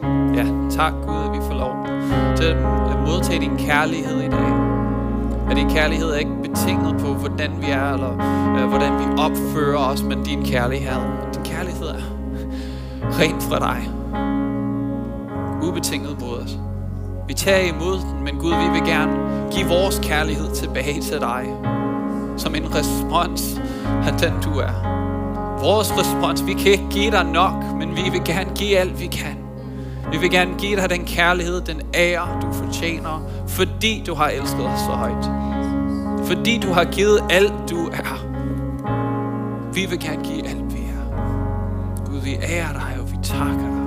Ja, tak Gud, at vi får lov til at modtage din kærlighed i dag. At din kærlighed er ikke betinget på, hvordan vi er, eller hvordan vi opfører os, men din kærlighed er rent fra dig. Ubetinget mod os. Vi tager imod den, men Gud, vi vil gerne give vores kærlighed tilbage til dig. Som en respons af den du er. Vores respons, vi kan ikke give dig nok, men vi vil gerne give alt vi kan. Vi vil gerne give dig den kærlighed, den ære du fortjener, fordi du har elsket os så højt. Fordi du har givet alt du er. Vi vil gerne give alt vi er. Gud, vi ærer dig, og vi takker dig.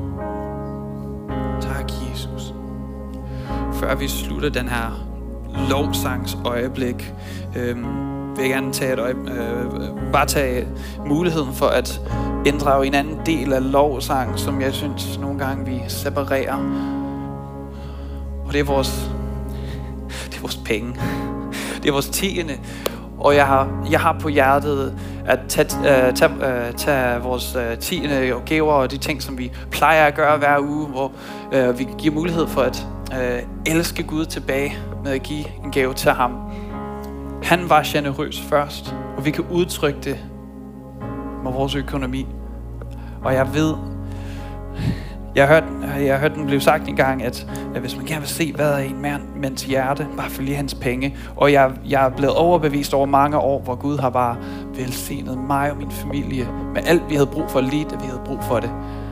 Tak, Jesus. Før vi slutter den her lovsangs øjeblik, vil jeg gerne tage muligheden for at inddrage en anden del af lovsang, som jeg synes nogle gange vi separerer. Og det er vores penge. Det er vores tiende. Og jeg har på hjertet at tage vores tiende og gaver og de ting, som vi plejer at gøre hver uge, hvor vi giver mulighed for at elske Gud tilbage med at give en gave til ham. Han var generøs først, og vi kan udtrykke det med vores økonomi. Og jeg har hørt den blive sagt en gang, at hvis man gerne vil se, hvad er en mands hjerte, bare følge hans penge. Og jeg er blevet overbevist over mange år, hvor Gud har bare velsignet mig og min familie med alt, vi havde brug for lige, da vi havde brug for det.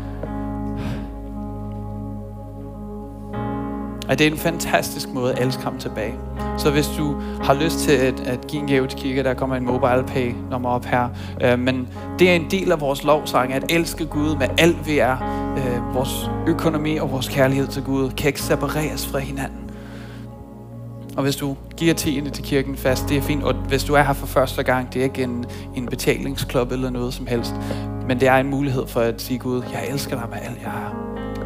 Og det er en fantastisk måde at elske ham tilbage. Så hvis du har lyst til at give en gave til kirke, der kommer en mobile pay nummer op her. Men det er en del af vores lovsang, at elske Gud med alt vi er. Vores økonomi og vores kærlighed til Gud kan ikke separeres fra hinanden. Og hvis du giver tiende til kirken fast, det er fint. Og hvis du er her for første gang, det er ikke en betalingsklub eller noget som helst. Men det er en mulighed for at sige Gud, jeg elsker dig med alt jeg er.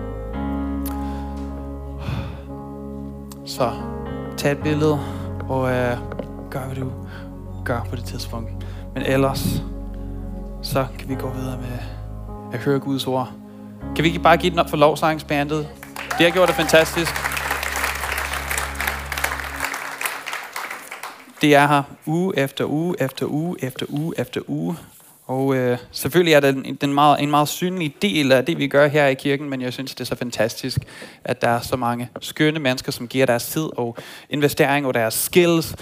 Så tag et billede og gør, hvad du gør på det tidspunkt. Men ellers, så kan vi gå videre med at høre Guds ord. Kan vi ikke bare give den op for lovsangsbandet? Det har gjort det fantastisk. Det er her uge efter uge efter uge efter uge efter uge. Og selvfølgelig er det en meget synlig del af det, vi gør her i kirken, men jeg synes, det er så fantastisk, at der er så mange skønne mennesker, som giver deres tid og investering og deres skills.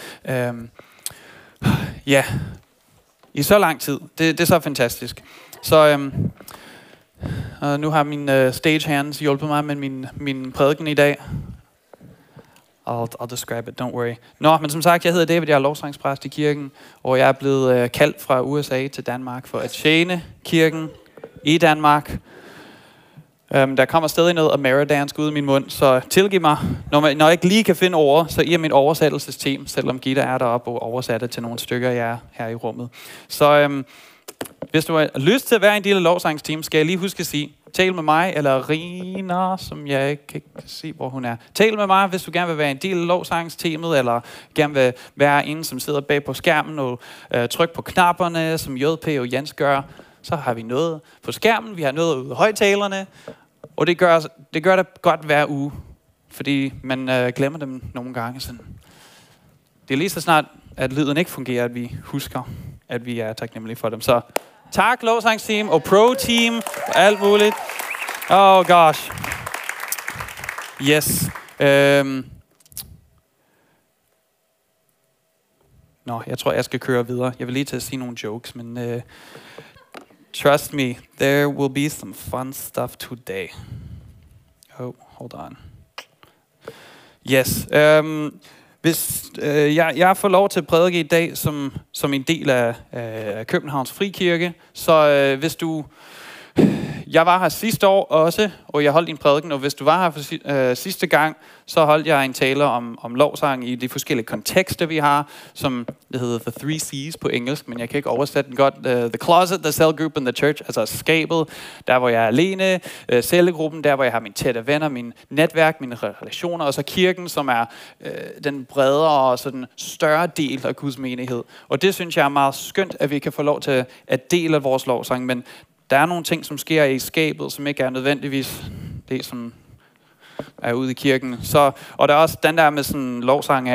I så lang tid. Det er så fantastisk. Så nu har min stagehands hjulpet mig med min prædiken i dag. I'll describe it, don't worry. Nå, men som sagt, jeg hedder David, jeg er lovsangspræst i kirken, og jeg er blevet kaldt fra USA til Danmark for at tjene kirken i Danmark. Der kommer stadig noget Ameridansk ud af min mund, så tilgiv mig, når jeg ikke lige kan finde ord, så I er mit oversættelsesteam, selvom Gitta er deroppe og oversætter til nogle stykker, jeg er her i rummet. Så hvis du har lyst til at være en del af lovsangsteam, skal jeg lige huske at sige, tal med mig, eller Rina, som jeg ikke kan se, hvor hun er. Tal med mig, hvis du gerne vil være en del af lovsangsteamet, eller gerne vil være en, som sidder bag på skærmen og tryk på knapperne, som JP og Jens gør. Så har vi noget på skærmen, vi har noget ude af højtalerne, og det gør det godt hver uge, fordi man glemmer dem nogle gange. Sådan. Det er lige så snart, at lyden ikke fungerer, at vi husker, at vi er taknemmelige for dem. Så tak, lovsangsteam og pro-team og alt muligt. Oh gosh. Yes. Jeg tror, jeg skal køre videre. Jeg vil lige til at sige nogle jokes, men trust me, there will be some fun stuff today. Oh, hold on. Yes. Hvis jeg får lov til at prædike i dag som en del af Københavns Frikirke, så hvis du... Jeg var her sidste år også, og jeg holdt en prædiken, og hvis du var her for sidste gang, så holdt jeg en tale om lovsang i de forskellige kontekster, vi har, som det hedder The 3 C's på engelsk, men jeg kan ikke oversætte den godt. The closet, the cell group and the church, altså skabet, der hvor jeg er alene, cellegruppen, der hvor jeg har mine tætte venner, min netværk, mine relationer, og så kirken, som er den bredere og sådan større del af Guds menighed. Og det synes jeg er meget skønt, at vi kan få lov til at dele vores lovsang, men der er nogle ting, som sker i skabet, som ikke er nødvendigvis det som er ude i kirken. Så, og der er også den der med sådan lovsang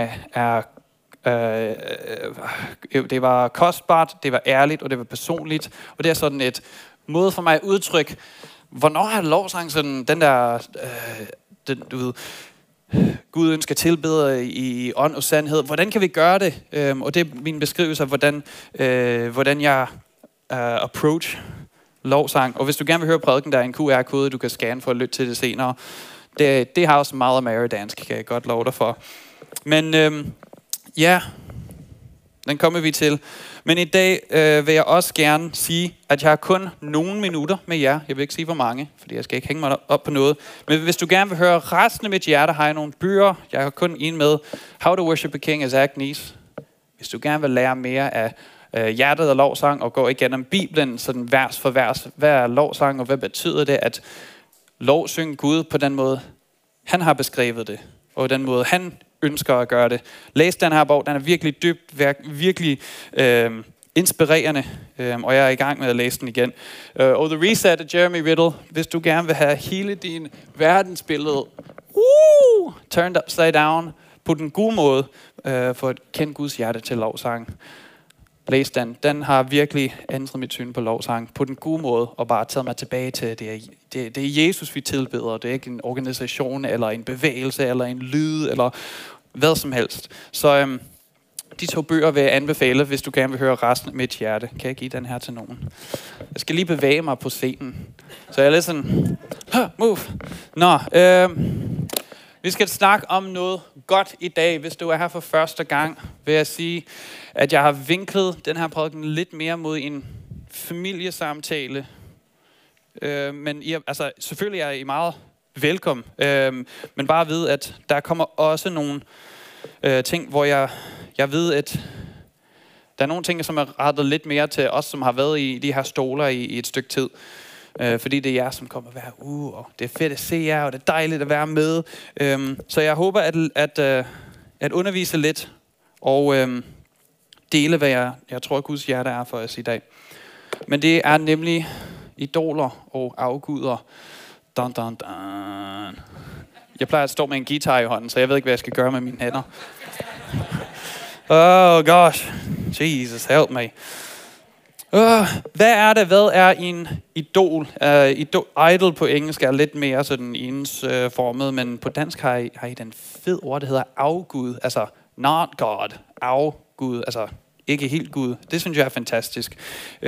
det var kostbart, det var ærligt, og det var personligt. Og det er sådan et måde for mig at udtrykke, hvornår er lovsang sådan den der, du ved, Gud ønsker tilbeder i ånd og sandhed. Hvordan kan vi gøre det? Og det er min beskrivelse af, hvordan jeg approach lovsang. Og hvis du gerne vil høre prædiken, der er en QR-kode, du kan scanne for at lytte til det senere. Det har også meget amerikansk, kan jeg godt love dig for. Men ja, den kommer vi til. Men i dag vil jeg også gerne sige, at jeg har kun nogle minutter med jer. Jeg vil ikke sige hvor mange, fordi jeg skal ikke hænge mig op på noget. Men hvis du gerne vil høre resten af mit hjerte, har jeg nogle bøger. Jeg har kun en med. How to Worship a King af Zach Neese. Hvis du gerne vil lære mere af hjertet og lovsang og gå igennem Bibelen, sådan vers for vers. Hvad er lovsang, og hvad betyder det at lovsynge Gud på den måde, han har beskrevet det, og den måde, han ønsker at gøre det. Læs den her bog, den er virkelig dybt, virkelig inspirerende, og jeg er i gang med at læse den igen. Og The Reset af Jeremy Riddle, hvis du gerne vil have hele din verdensbillede turned upside down på den gode måde, for at kende Guds hjerte til lovsang. Læs den. Den har virkelig ændret mit syn på lovsang på den gode måde, og bare taget mig tilbage til, det er Jesus, vi tilbeder. Det er ikke en organisation, eller en bevægelse, eller en lyd, eller hvad som helst. Så de 2 bøger vil jeg anbefale, hvis du gerne vil høre resten af mit hjerte. Kan jeg give den her til nogen? Jeg skal lige bevæge mig på scenen. Så jeg er lidt sådan, move. Nå, vi skal snakke om noget godt i dag. Hvis du er her for første gang, vil jeg sige, at jeg har vinklet den her prædiken lidt mere mod en familiesamtale. Men selvfølgelig er I meget velkommen. Men bare ved, at der kommer også nogle ting, hvor jeg ved, at der er nogle ting, som er rettet lidt mere til os, som har været i de her stoler i et stykke tid. Fordi det er jer, som kommer hver uge, og det er fedt at se jer, og det er dejligt at være med. Så jeg håber at undervise lidt, og dele, hvad jeg tror, Guds hjerte er for os i dag. Men det er nemlig idoler og afguder. Dun, dun, dun. Jeg plejer at stå med en guitar i hånden, så jeg ved ikke, hvad jeg skal gøre med mine hænder. Oh gosh, Jesus help me. Hvad er det? Hvad er en idol? Idol på engelsk er lidt mere sådan ensformet, men på dansk har I den fed ord, der hedder afgud. Altså not God, afgud, altså ikke helt Gud. Det synes jeg er fantastisk.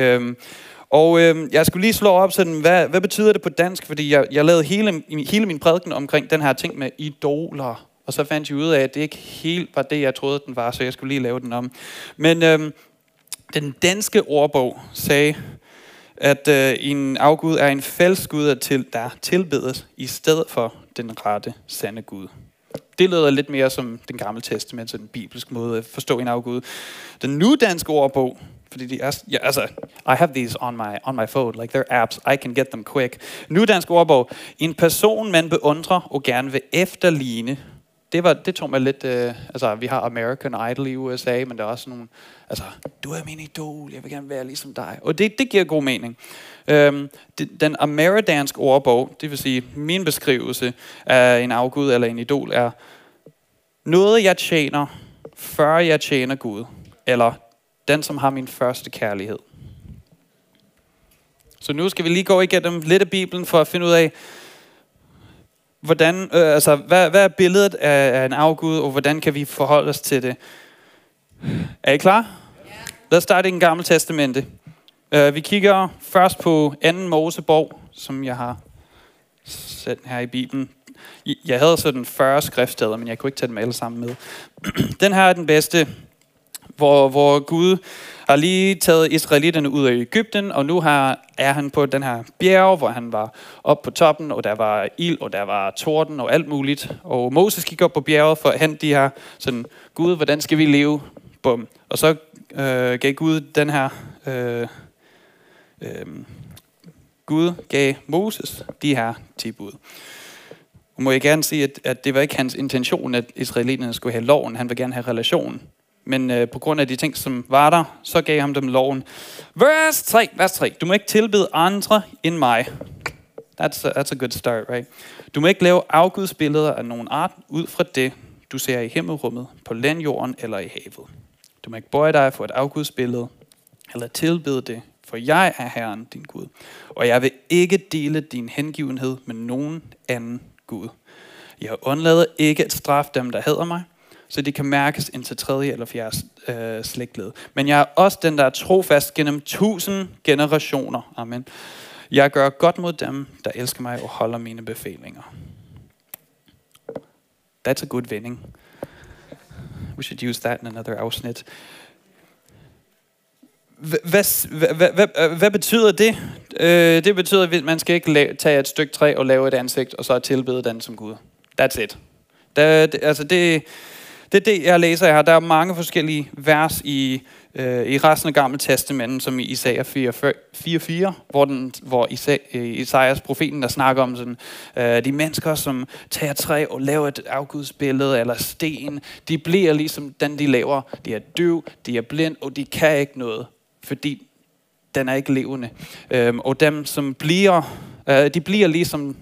Jeg skulle lige slå op sådan, hvad betyder det på dansk? Fordi jeg lavede hele min prædiken omkring den her ting med idoler. Og så fandt jeg ud af, at det ikke helt var det, jeg troede, den var, så jeg skulle lige lave den om. Men den danske ordbog sagde, at en afgud er en falsk gud, der tilbedes i stedet for den rette, sande Gud. Det lyder lidt mere som den gamle testament, så den bibelske måde at forstå en afgud. Den nudanske ordbog, fordi de er, I have these on my phone, like they're apps, I can get them quick. Nudansk ordbog, en person, man beundrer og gerne vil efterligne. Det tog mig lidt, vi har American Idol i USA, men der er også nogle, du er min idol, jeg vil gerne være ligesom dig. Og det giver god mening. Den amerikanske ordbog, det vil sige min beskrivelse af en afgud eller en idol, er noget jeg tjener, før jeg tjener Gud, eller den som har min første kærlighed. Så nu skal vi lige gå igennem lidt af Bibelen for at finde ud af, hvordan, hvad er billedet af en afgud, og hvordan kan vi forholde os til det? Er I klar? Ja. Lad os starte i den gamle testamente. Vi kigger først på 2. Mosebog, som jeg har sat her i Bibelen. Jeg havde sådan 40 skriftsteder, men jeg kunne ikke tage dem alle sammen med. Den her er den bedste, hvor Gud har lige taget israelitterne ud af Egypten, og nu er han på den her bjerg, hvor han var oppe på toppen, og der var ild, og der var torden og alt muligt. Og Moses gik op på bjerget for at hente de her, sådan, Gud, hvordan skal vi leve? Bum. Og så gav Gud den her, Gud gav Moses de her 10 bud. Og må jeg gerne sige, at det var ikke hans intention, at israelitterne skulle have loven. Han vil gerne have relationen. Men på grund af de ting, som var der, så gav han dem loven. Vers 3. Du må ikke tilbede andre end mig. That's a good start, right? Du må ikke lave afgudsbilleder af nogen art ud fra det, du ser i himmelrummet, på landjorden eller i havet. Du må ikke bøje dig for et afgudsbillede eller tilbede det, for jeg er Herren, din Gud. Og jeg vil ikke dele din hengivenhed med nogen anden Gud. Jeg undlader ikke at straffe dem, der hader mig, så de kan mærkes indtil 3. eller 4. slægtled. Men jeg er også den, der er trofast gennem 1000 generationer. Amen. Jeg gør godt mod dem, der elsker mig og holder mine befalinger. That's a good vending. We should use that in another afsnit. Hvad betyder det? Det betyder, at man skal ikke tage et stykke træ og lave et ansigt, og så tilbede den som Gud. That's it. Det er det, jeg læser her. Der er mange forskellige vers i resten af Gamle Testamentet, som i Isaiah 4:4, hvor Isaias profeten, der snakker om sådan, de mennesker, som tager træ og laver et afgudsbillede eller sten, de bliver ligesom den, de laver. De er døv, de er blind, og de kan ikke noget, fordi den er ikke levende. Og dem, som bliver, de bliver ligesom,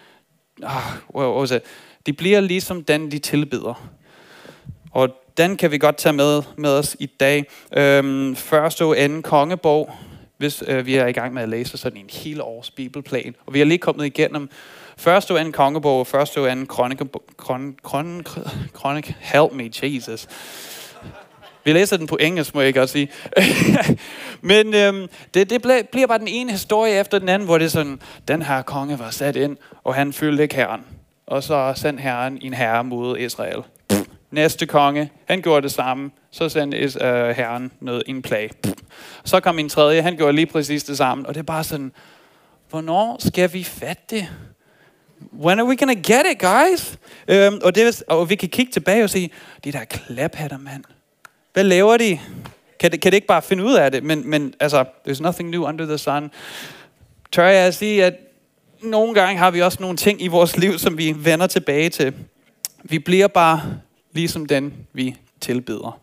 de bliver ligesom den, de tilbeder. Og den kan vi godt tage med os i dag. Første og anden kongebog, hvis vi er i gang med at læse sådan en hel års bibelplan. Og vi er lige kommet igennem første og anden kongebog og første og anden kronik. Help me, Jesus. Vi læser den på engelsk, må jeg godt sige. Men det bliver bare den ene historie efter den anden, hvor det er sådan, den her konge var sat ind, og han følte ikke Herren. Og så sendte Herren en herre mod Israel. Næste konge, han gjorde det samme. Så sendte Herren en plage. Så kom en tredje, han gjorde lige præcis det samme. Og det er bare sådan, hvornår skal vi fatte det? When are we gonna get it, guys? Og vi kan kigge tilbage og se, de der klaphatter, mand. Hvad laver de? Kan det ikke bare finde ud af det? Men altså, there's nothing new under the sun. Tør jeg at sige, at nogle gange har vi også nogle ting i vores liv, som vi vender tilbage til. Vi bliver bare ligesom den, vi tilbeder.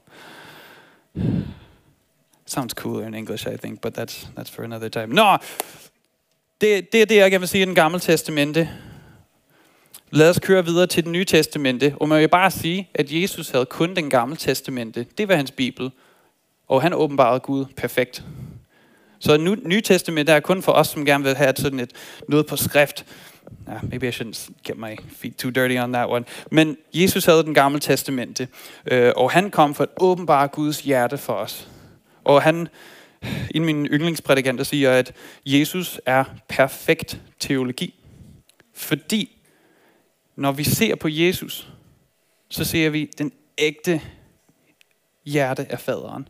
Sounds cooler in English, I think, but that's for another time. Nå, det er det, jeg gerne vil sige i den gamle testamente. Lad os køre videre til det nye testamente. Og man vil bare sige, at Jesus havde kun den gamle testamente. Det var hans bibel. Og han åbenbarede Gud perfekt. Så nye testamente er kun for os, som gerne vil have sådan noget på skrift. Maybe I shouldn't get my feet too dirty on that one. Men Jesus havde den gamle testamente. Og han kom for at åbenbare Guds hjerte for os. Og han, en af mine yndlingsprædikanter, siger, at Jesus er perfekt teologi. Fordi når vi ser på Jesus, så ser vi den ægte hjerte af faderen.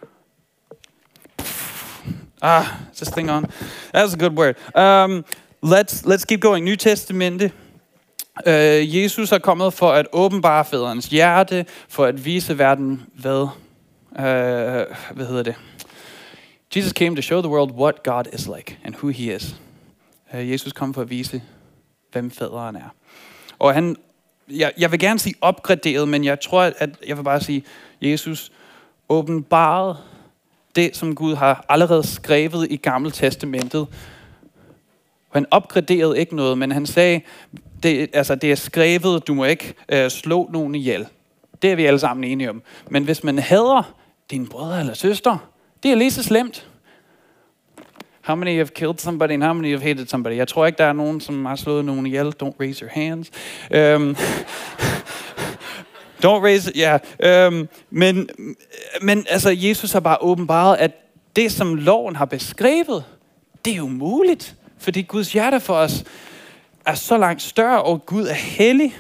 Is this thing on? That was a good word. Let's keep going. Nye testamente. Jesus er kommet for at åbenbare faderens hjerte, for at vise verden hvad hedder det? Jesus came to show the world what God is like and who he is. Jesus kom for at vise, hvem faderen er. Og jeg vil gerne sige opgraderet, men jeg tror, at jeg vil bare sige, Jesus åbenbarede det, som Gud har allerede skrevet i Gamle Testamentet. Og han opgraderede ikke noget, men han sagde, det er skrevet, du må ikke slå nogen ihjel. Det er vi alle sammen enige om. Men hvis man hader din brødre eller søster, det er lige så slemt. How many have killed somebody and how many have hated somebody? Jeg tror ikke, der er nogen, som har slået nogen ihjel. Don't raise your hands. Don't raise, men altså, Jesus har bare åbenbaret, at det, som loven har beskrevet, det er jo muligt. Fordi Guds hjerte for os er så langt større, og Gud er hellig.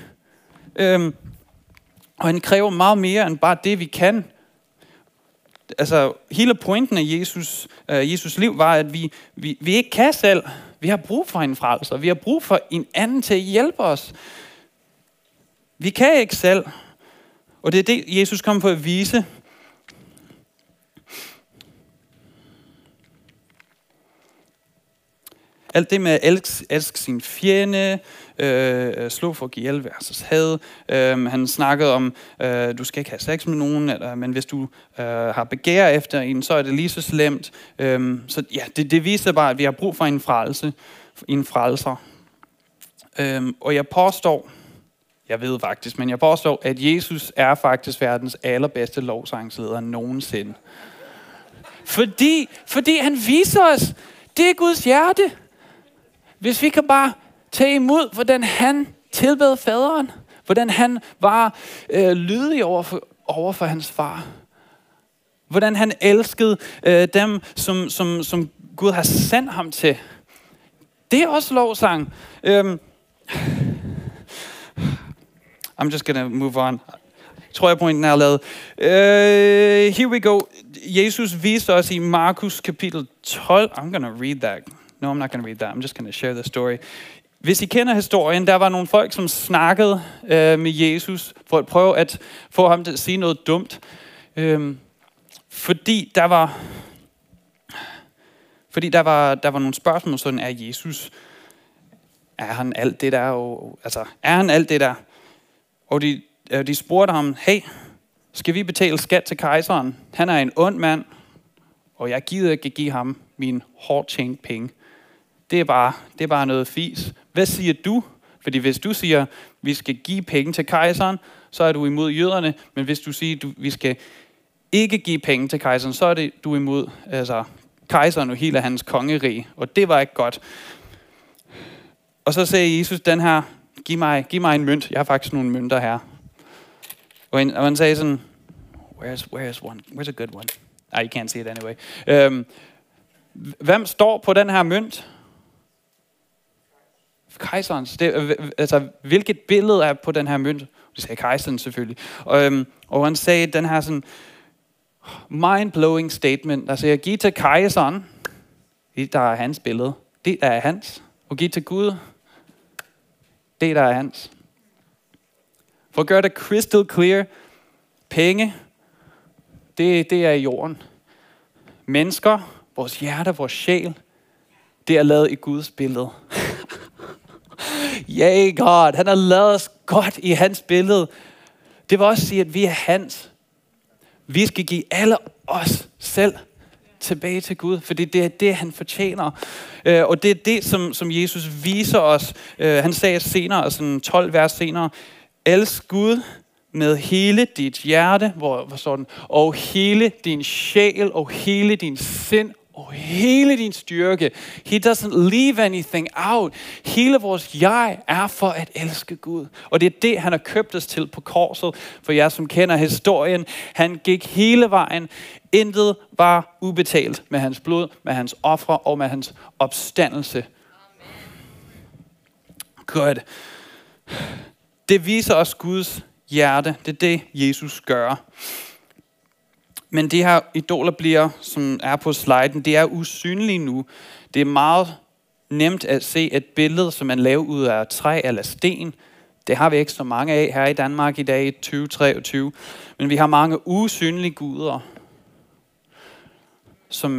Og han kræver meget mere end bare det, vi kan. Altså, hele pointen af Jesus liv var, at vi ikke kan selv. Vi har brug for en frelser. Vi har brug for en anden til at hjælpe os. Vi kan ikke selv. Og det er det, Jesus kom for at vise. Alt det med at elske sin fjende, slå for at give ihjel versus had. Han snakkede om, du skal ikke have sex med nogen, men hvis du har begær efter en, så er det lige så slemt. Så ja, det viser bare, at vi har brug for en frelser. Og jeg påstår, at Jesus er faktisk verdens allerbedste lovsangsleder nogensinde. Fordi han viser os, det er Guds hjerte. Hvis vi kan bare tage imod, hvordan han tilbad faderen, hvordan han var lydig over for hans far, hvordan han elskede dem, som Gud har sendt ham til. Det er også lovsang. I'm just gonna move on. Tror jeg pointen er lavet. Here we go. Jesus viste os i Markus kapitel 12. I'm gonna read that. No, I'm not gonna read that. I'm just gonna share the story. Hvis I kender historien, der var nogle folk, som snakkede med Jesus for at prøve at få ham til at sige noget dumt. Fordi der var nogle spørgsmål, sådan er Jesus. Er han alt det der? Er han alt det der? Og de spurgte ham, hey, skal vi betale skat til kejseren? Han er en ond mand, og jeg gider ikke give ham mine hårdt tjente penge. Det er bare noget fis. Hvad siger du? Fordi hvis du siger, vi skal give penge til kejseren, så er du imod jøderne. Men hvis du siger, vi skal ikke give penge til kejseren, så er du imod kejseren og hele hans kongerige. Og det var ikke godt. Og så sagde Jesus den her, giv mig en mønt. Jeg har faktisk nogle mønter her. Og han sagde sådan, where's one? Where's a good one? You can't see it anyway. Hvem står på den her mønt? Kejserens. Hvilket billede er på den her mønt? Det sagde kejseren selvfølgelig. Og han sagde den her sådan mind-blowing statement. Der siger, giv til kejseren. Det der er hans billede. Det der er hans. Og giv til Gud. Det der er hans. For at gøre det crystal clear. Penge. Det er i jorden. Mennesker. Vores hjerte, vores sjæl. Det er lavet i Guds billede. Yay God, han har lavet os godt i hans billede. Det vil også sige, at vi er hans. Vi skal give alle os selv tilbage til Gud, fordi det er det, han fortjener. Og det er det, som Jesus viser os. Han sagde senere, sådan 12 vers senere, elsk Gud med hele dit hjerte, hvor sådan, og hele din sjæl, og hele din sind, og hele din styrke. He doesn't leave anything out. Hele vores jeg er for at elske Gud. Og det er det, han har købt os til på korset. For jer, som kender historien, han gik hele vejen. Intet var ubetalt med hans blod, med hans ofre og med hans opstandelse. Godt. Det viser os Guds hjerte. Det er det, Jesus gør. Men de her idoler som er på sliden, det er usynlige nu. Det er meget nemt at se et billede, som man laver ud af træ eller sten. Det har vi ikke så mange af her i Danmark i dag i 2023. Men vi har mange usynlige guder, som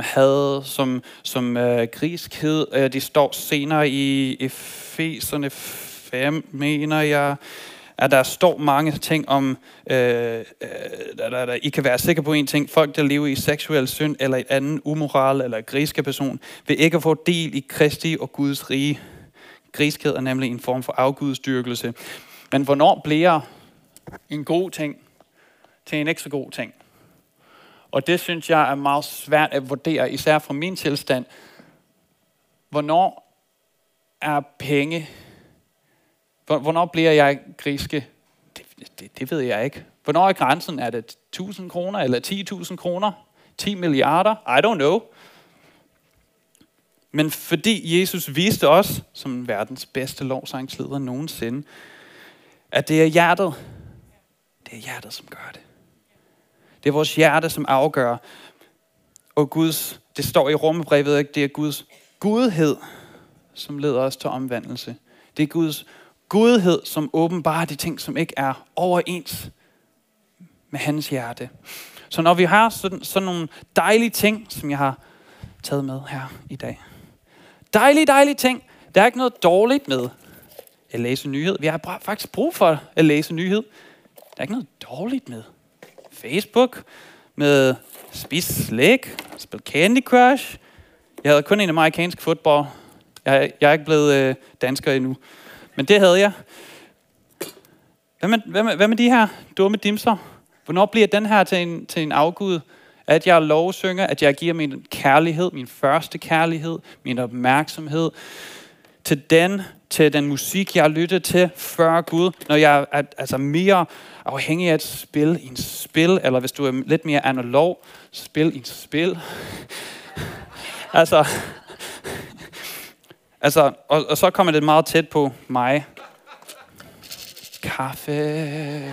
griskhed. De står senere i Efeserne 5, mener jeg. At der står mange ting om, I kan være sikre på en ting, folk der lever i seksuel synd, eller et andet umoral, eller griske person, vil ikke få del i Kristi og Guds rige. Griskhed er nemlig en form for afgudsdyrkelse. Men hvornår bliver en god ting til en ikke så god ting? Og det synes jeg er meget svært at vurdere, især fra min tilstand. Hvornår er penge... Hvornår bliver jeg griske? Det ved jeg ikke. Hvornår er grænsen? Er det 1000 kroner eller 10.000 kroner? 10 milliarder? I don't know. Men fordi Jesus viste os, som verdens bedste lovsangsleder nogensinde, at det er hjertet. Det er hjertet, som gør det. Det er vores hjerte, som afgør. Og det står i Romerbrevet, det er Guds godhed, som leder os til omvendelse. Det er Guds godhed, som åbenbarer de ting, som ikke er overens med hans hjerte. Så når vi har sådan nogle dejlige ting, som jeg har taget med her i dag. Dejlige ting. Der er ikke noget dårligt med at læse nyhed. Vi har faktisk brug for at læse nyhed. Der er ikke noget dårligt med Facebook, med spise slik, spille Candy Crush. Jeg havde kun en amerikansk fodbold. Jeg er ikke blevet dansker endnu. Men det havde jeg. Hvad med de her dumme dimser? Hvornår bliver den her til en afgud? At jeg lovsynger, at jeg giver min kærlighed, min første kærlighed, min opmærksomhed til den musik, jeg lytter til før Gud, når jeg er altså mere afhængig af et spil i en spil, eller hvis du er lidt mere analog, spil i en spil. Og så kommer det meget tæt på mig. Kaffe.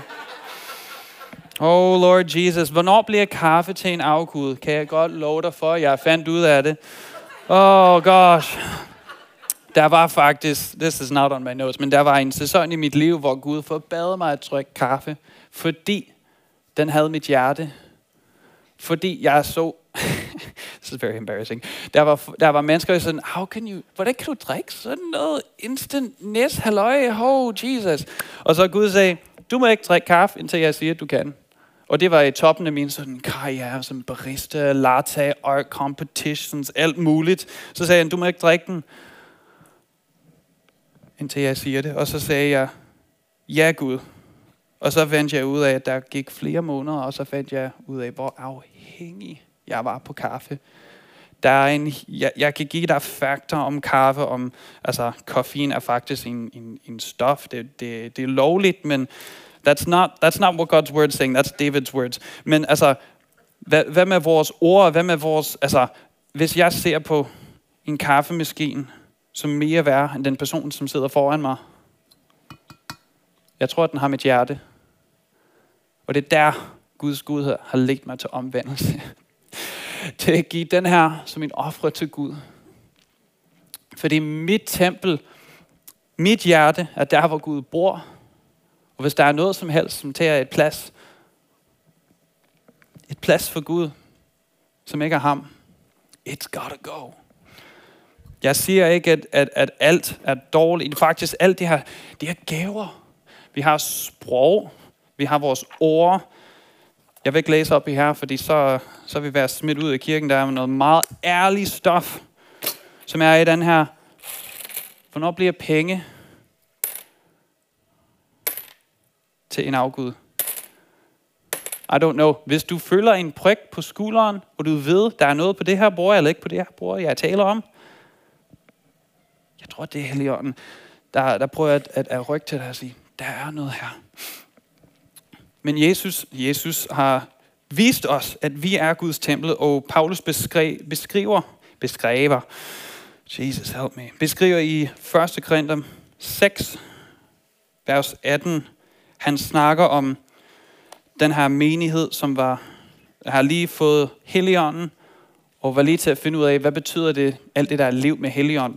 Oh Lord Jesus, hvornår bliver kaffe til en afgud? Kan jeg godt love dig for, jeg fandt ud af det. Oh gosh. Der var faktisk, this is not on my notes, men der var en sæson i mit liv, hvor Gud forbad mig at drikke kaffe, fordi den havde mit hjerte. Fordi jeg så, this is very embarrassing, der var mennesker, der sådan, hvordan kan du drikke sådan noget instant næs, halløj, oh Jesus. Og så Gud sagde, du må ikke drikke kaffe, indtil jeg siger, at du kan. Og det var i toppen af min sådan karriere som barista, latte, art competitions, alt muligt. Så sagde han, du må ikke drikke den, indtil jeg siger det. Og så sagde jeg, ja Gud. Og så fandt jeg ud af, at der gik flere måneder, og så fandt jeg ud af, hvor afhængig jeg var på kaffe. Jeg kan give dig fakta om kaffe, koffein er faktisk en stof. Det er lovligt, men that's not what God's word saying. That's David's words. Men hvad med vores ord? Hvad med vores, hvis jeg ser på en kaffemaskine, som mere værd end den person, som sidder foran mig. Jeg tror, at den har mit hjerte. Og det er der, Guds godhed har ledt mig til omvendelse. Til at give den her som en offer til Gud. Fordi mit tempel, mit hjerte, er der, hvor Gud bor. Og hvis der er noget som helst, som tager et plads for Gud, som ikke er ham, it's gotta go. Jeg siger ikke, at alt er dårligt. Faktisk alt det her gaver. Vi har sprog. Vi har vores ord. Jeg vil ikke læse op i her, fordi så vil vi være smidt ud af kirken. Der er noget meget ærligt stof, som er i den her. Hvornår bliver penge til en afgud? I don't know. Hvis du føler en prik på skulderen, og du ved, der er noget på det her bord, eller ikke på det her bord, jeg taler om. Jeg tror, det er Helligånden, der prøver at rykke til dig og sige, der er noget her. Men Jesus har vist os, at vi er Guds tempel, og Paulus beskriver i 1. Korinther 6, vers 18, han snakker om den her menighed, som har lige fået Helligånden, og var lige til at finde ud af, hvad betyder det, alt det der er liv med Helligånden.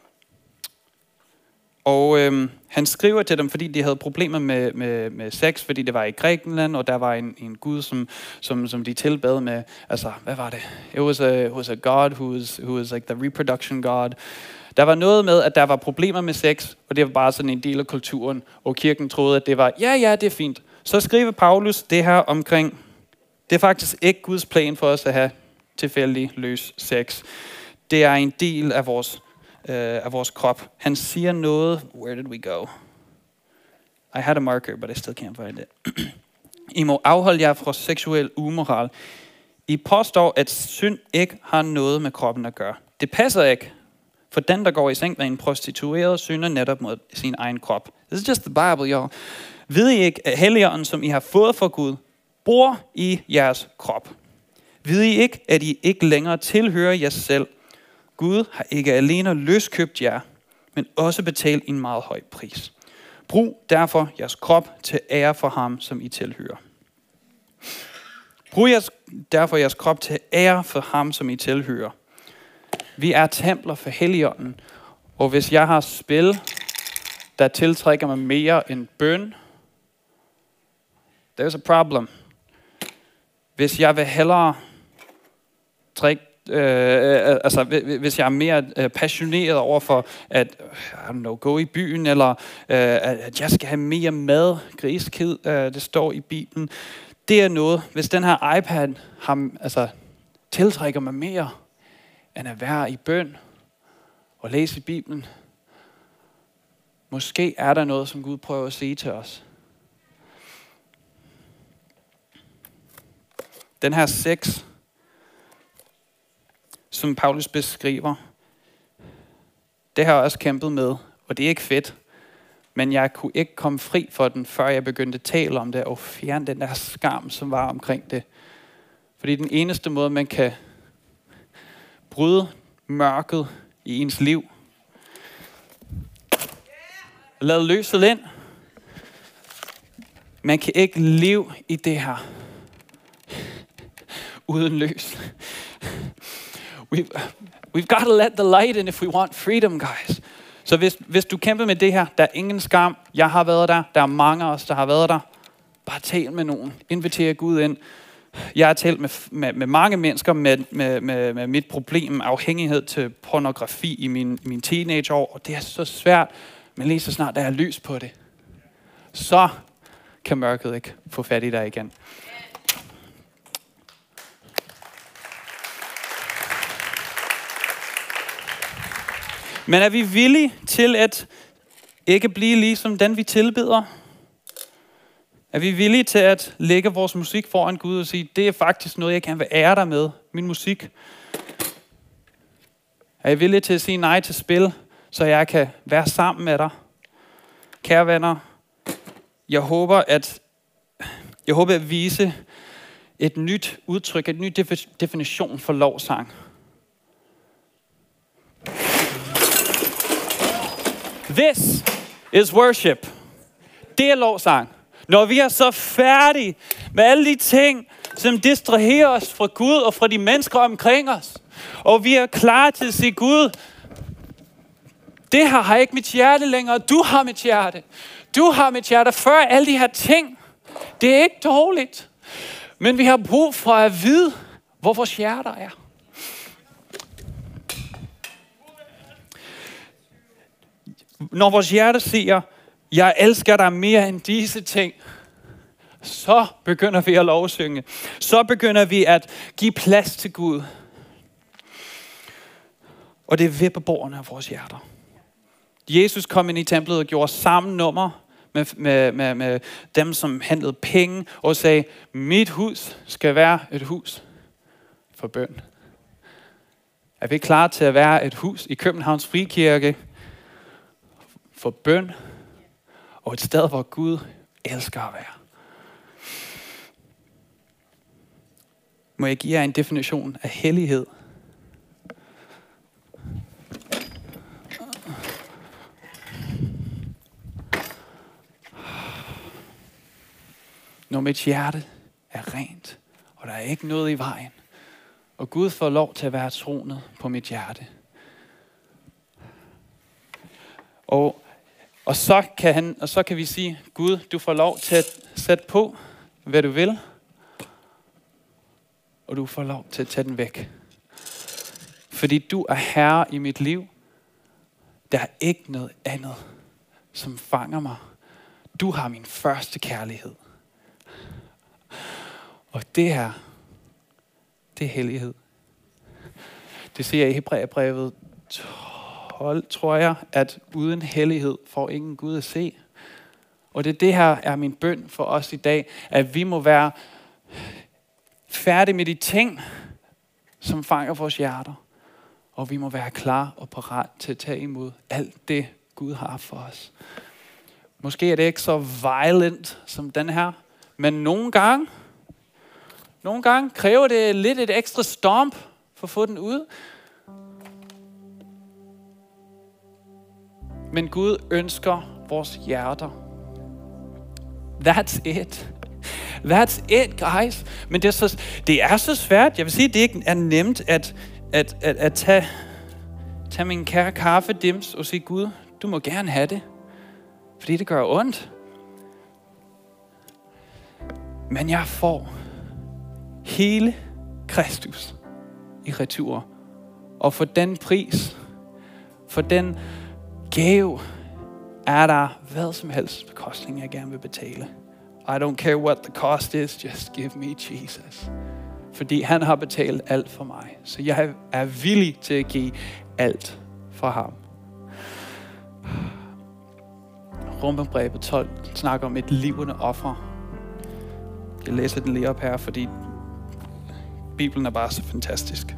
Og han skriver til dem, fordi de havde problemer med sex, fordi det var i Grækenland, og der var en gud, som de tilbad med, hvad var det? It was a god who was like the reproduction god. Der var noget med, at der var problemer med sex, og det var bare sådan en del af kulturen, og kirken troede, at det var, ja, det er fint. Så skriver Paulus det her omkring, det er faktisk ikke Guds plan for os at have tilfældig løs sex. Det er en del af vores krop. Han siger noget. Where did we go? I had a marker, but I still can't find it. I må afholde jer fra seksuel umoral. I påstår, at synd ikke har noget med kroppen at gøre. Det passer ikke. For den, der går i seng med en prostitueret, synder netop mod sin egen krop. This is just the Bible, y'all. Ved I ikke, at Helligånden, som I har fået fra Gud, bor i jeres krop? Ved I ikke, at I ikke længere tilhører jer selv? Gud har ikke alene løskøbt jer, men også betalt en meget høj pris. Brug derfor jeres krop til ære for ham, som I tilhører. Brug derfor jeres krop til ære for ham, som I tilhører. Vi er templer for Helligånden, og hvis jeg har spil, der tiltrækker mig mere end bøn, there's a problem. Hvis jeg vil hellere drikke, hvis jeg er mere passioneret over for at gå i byen, eller at jeg skal have mere mad, griskhed, det står i Bibelen. Det er noget, hvis den her iPad tiltrækker mig mere, end at være i bøn og læse i Bibelen, Måske er der noget, som Gud prøver at sige til os. Den her sex, som Paulus beskriver, det har jeg også kæmpet med, og det er ikke fedt. Men jeg kunne ikke komme fri for den, før jeg begyndte at tale om det, og fjerne den der skam, som var omkring det. Fordi den eneste måde, man kan bryde mørket i ens liv, lade lyset ind. Man kan ikke leve i det her uden lys. We've got to let the light in if we want freedom, guys. Så hvis du kæmper med det her, der er ingen skam. Jeg har været der. Der er mange af os, der har været der. Bare tal med nogen. Inviter Gud ind. Jeg har talt med mange mennesker med mit problem, afhængighed til pornografi i min teenageår. Og det er så svært. Men lige så snart der er lys på det, så kan mørket ikke få fat i dig igen. Men er vi villige til at ikke blive ligesom den, vi tilbeder? Er vi villige til at lægge vores musik foran Gud og sige, det er faktisk noget, jeg kan vil ære dig med, min musik? Er jeg villig til at sige nej til spil, så jeg kan være sammen med dig? Kære venner, jeg håber at vise et nyt udtryk, et nyt definition for lovsang. This is worship. Det er lovsang. Når vi er så færdige med alle de ting, som distraherer os fra Gud og fra de mennesker omkring os, og vi er klar til at sige, Gud, det her har ikke mit hjerte længere, du har mit hjerte. Du har mit hjerte før alle de her ting. Det er ikke dårligt, men vi har brug for at vide, hvor vores hjerter er. Når vores hjerte siger, jeg elsker dig mere end disse ting, så begynder vi at lovsynge. Så begynder vi at give plads til Gud. Og det vipper bordene af vores hjerter. Jesus kom ind i templet og gjorde samme nummer med dem, som handlede penge, og sagde, mit hus skal være et hus for bøn. Er vi klar til at være et hus i Københavns Frikirke for bøn, og et sted, hvor Gud elsker at være? Må jeg give jer en definition af hellighed? Når mit hjerte er rent, og der er ikke noget i vejen, og Gud får lov til at være tronet på mit hjerte. Og så kan vi sige, Gud, du får lov til at sætte på, hvad du vil, og du får lov til at tage den væk. Fordi du er herre i mit liv. Der er ikke noget andet, som fanger mig. Du har min første kærlighed. Og det her, det er hellighed. Det siger i Hebræerbrevet 12, tror jeg, at uden hellighed får ingen Gud at se. Og det her er min bøn for os i dag, at vi må være færdige med de ting, som fanger vores hjerter. Og vi må være klar og parat til at tage imod alt det, Gud har for os. Måske er det ikke så violent som den her, men nogle gange kræver det lidt et ekstra stomp for at få den ud. Men Gud ønsker vores hjerter. That's it. That's it, guys. Men det er så svært. Jeg vil sige, det ikke er nemt at tage min kære kaffedims og sige, Gud, du må gerne have det. Fordi det gør ondt. Men jeg får hele Kristus i retur. Og for den pris, for den gave, er der hvad som helst bekostning, jeg gerne vil betale. I don't care what the cost is, just give me Jesus. Fordi han har betalt alt for mig. Så jeg er villig til at give alt for ham. Romerbrevet 12 snakker om et levende offer. Jeg læser den lige op her, fordi Bibelen er bare så fantastisk.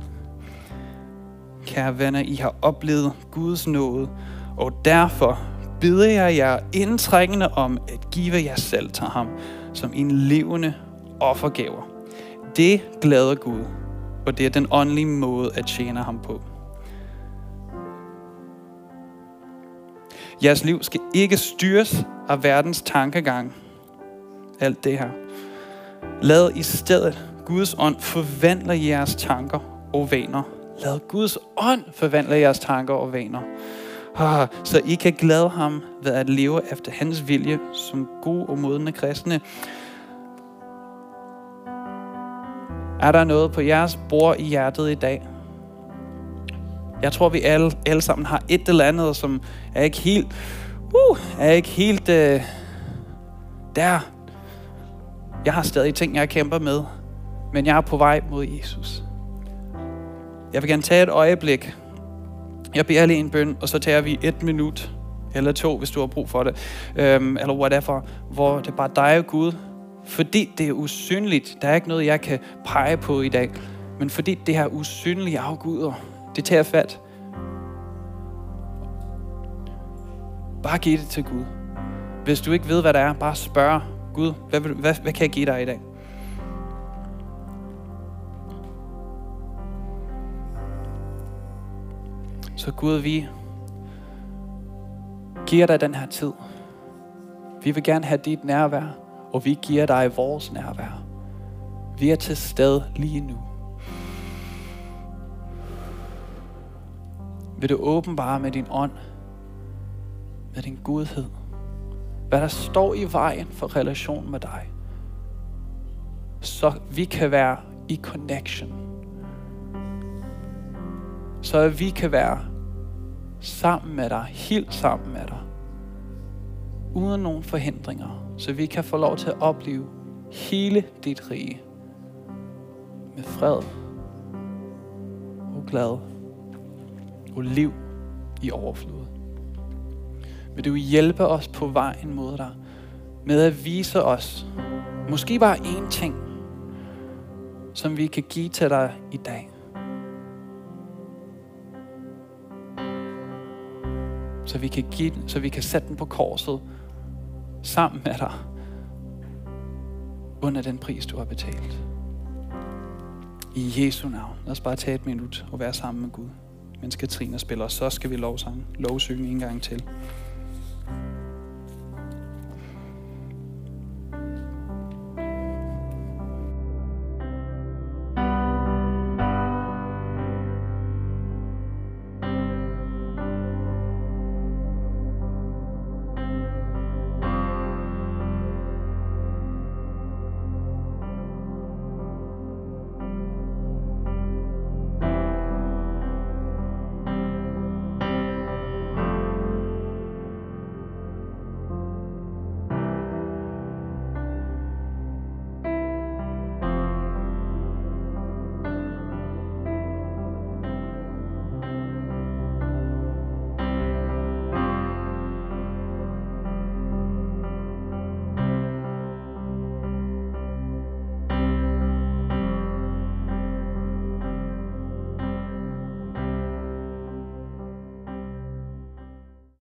Kære venner, I har oplevet Guds nåde, og derfor beder jeg jer indtrængende om at give jer selv til ham som en levende offergaver. Det glæder Gud, og det er den åndelige måde at tjene ham på. Jeres liv skal ikke styres af verdens tankegang. Alt det her. Lad i stedet Guds ånd forvandle jeres tanker og vaner. Lad Guds ånd forvandle jeres tanker og vaner. Så I kan glæde ham ved at leve efter hans vilje som gode og modne kristne. Er der noget på jeres bord i hjertet i dag? Jeg tror, vi alle sammen har et eller andet, som er ikke helt der. Jeg har stadig ting, jeg kæmper med, men jeg er på vej mod Jesus. Jeg vil gerne tage et øjeblik. Jeg beder lige en bøn, og så tager vi 1 minut eller 2, hvis du har brug for det, eller whatever, hvor det er bare dig og Gud. Fordi det er usynligt. Der er ikke noget, jeg kan pege på i dag, men fordi det her usynlige afguder, det tager fat. Bare giv det til Gud. Hvis du ikke ved, hvad det er, bare spørg Gud, hvad kan jeg give dig i dag? Så Gud, vi giver dig den her tid. Vi vil gerne have dit nærvær, og vi giver dig vores nærvær. Vi er til stede lige nu. Vil du åbenbare med din ånd, med din godhed, hvad der står i vejen for relation med dig, så vi kan være i connection. Så vi kan være sammen med dig, helt sammen med dig, uden nogen forhindringer, så vi kan få lov til at opleve hele dit rige med fred og glad og liv i overflod. Vil du hjælpe os på vejen mod dig med at vise os måske bare én ting, som vi kan give til dig i dag. Så vi kan sætte den på korset sammen med dig under den pris, du har betalt. I Jesu navn. Lad os bare tage 1 minut og være sammen med Gud. Mens Katrine spiller, så skal vi lovsynge en gang til.